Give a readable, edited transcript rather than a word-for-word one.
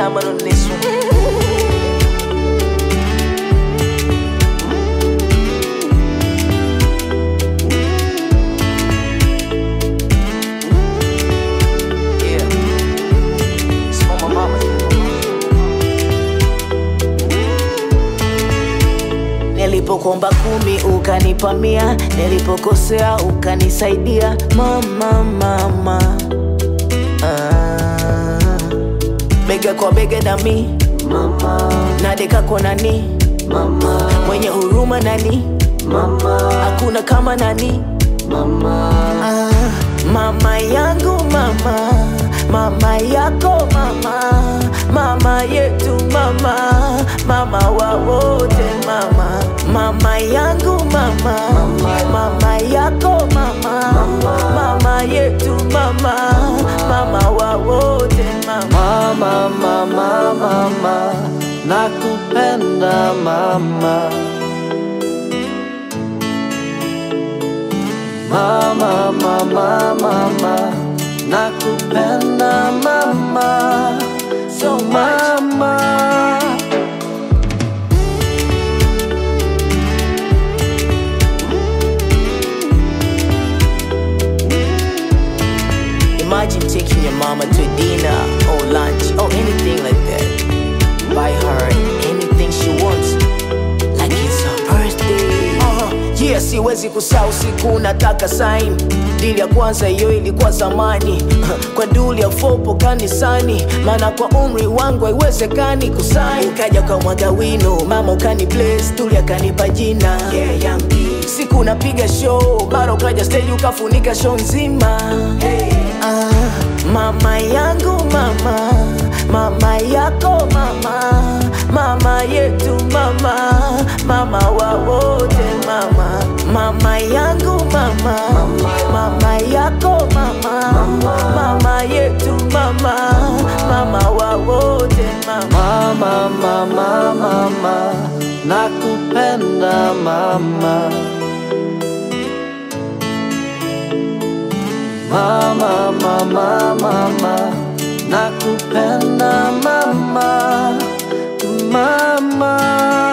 Simon on this one. Nilipokuomba 10 ukanipa 100, nilipokosea ukanisaidia mama. Bega kwa bega nami mama, nadeka kwa nani mama, mwenye huruma nani mama, hakuna kama nani mama. Mama yangu mama, mama yako mama, mama yetu mama, mama wa wote mama. Mama yangu mama, mama yako mama, mama yetu mama, mama wa wote mama. Mama, nakupenda mama. Mama, nakupenda mama. So mama, imagine taking your mama to dinner or lunch or anything like that. Buy her anything she wants, like it's her birthday. Yeah, siwezi kusahau siku nataka sign. Dili ya kwanza hiyo ilikuwa zamani. Kwa duli ya fopo kanisani, maana kwa umri wangu haiwezekani kusign. Ukaja kwa mwaga wino, mama ukani bless, duli akanipa jina. Yeah, young D. Siku napiga show, mara ukaja stage ukafunika show nzima. Mama yangu mama, mama yako mama, mama yetu mama, mama wa wote mama. Mama yangu mama, mama yako mama, mama yetu mama, mama wa wote mama. Mama, nakupenda mama. Mama, nakupenda mama.